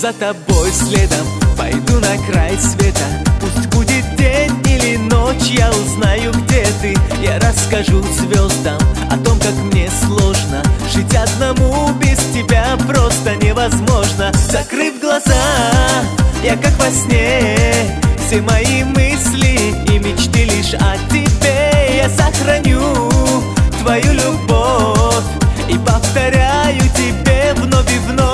за тобой следом пойду на край света. Пусть будет день или ночь, я узнаю, где ты. Я расскажу звездам о том, как мне сложно. Жить одному без тебя просто невозможно. Закрыв глаза, я как во сне. Все мои мысли и мечты лишь о тебе. Я сохраню твою любовь и повторяю тебе вновь и вновь.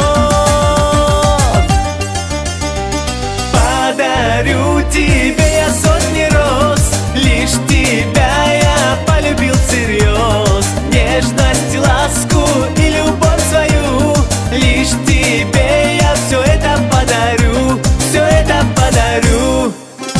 Подарю тебе я сотни роз, лишь тебя я полюбил всерьез. Нежность, ласку и любовь свою, лишь тебе я все это подарю, все это подарю.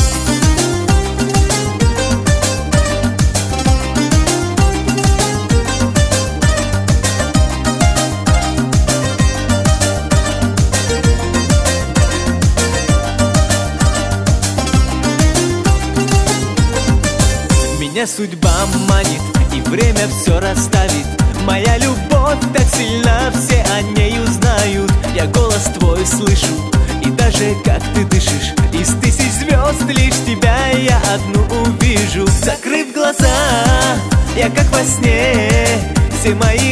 Меня судьба манит, и время все расставит. Моя любовь так сильна, все о ней узнают. Я голос твой слышу, и даже как ты дышишь. Из тысяч звезд лишь тебя я одну увижу. Закрыв глаза, я как во сне. Все мои